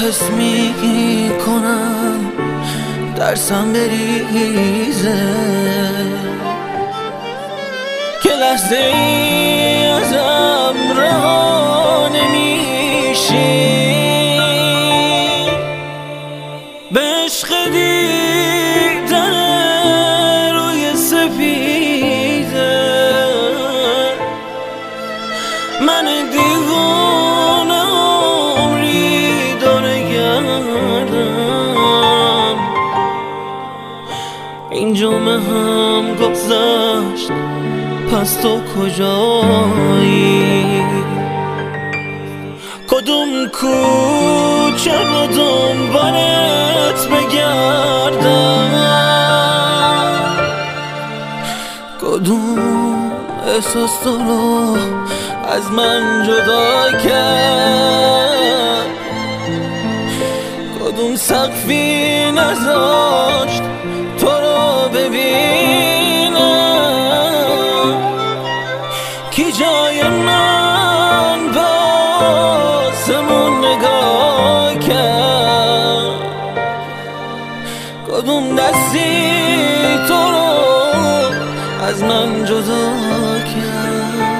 حس میکنم ترسم بریزه، که لحظه ای ازم رها نمیشی. به عشق دیدن روی سپیده من دیوانه عمری داره گردم. این جمعه هم گذشت، پس تو کجایی؟ کدوم کوچه رو دنبالت بگردم؟ کدوم احساس تو رو از من جدا کرد؟ کدوم سقفی نذاشت تو رو ببینم؟ کی جای من باسمون نگاه کرد؟ کدوم دستی تو رو از من جدا کرد؟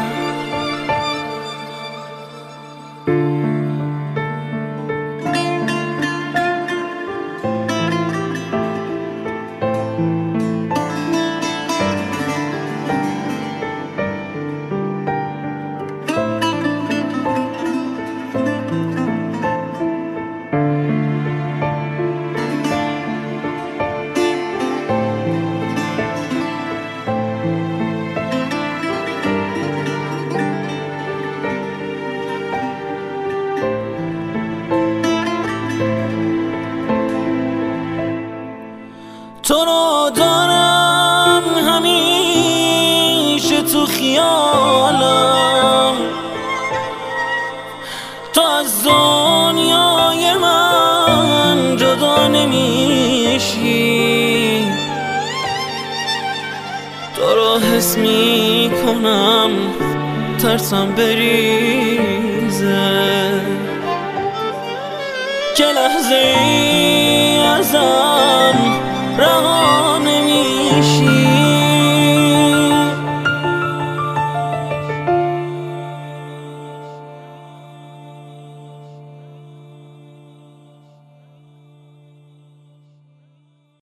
تو رو دارم همیشه تو خیالم، تو از دنیای من جدا نمیشی. تو رو حس میکنم ترسم بریزه، که لحظه ای ازم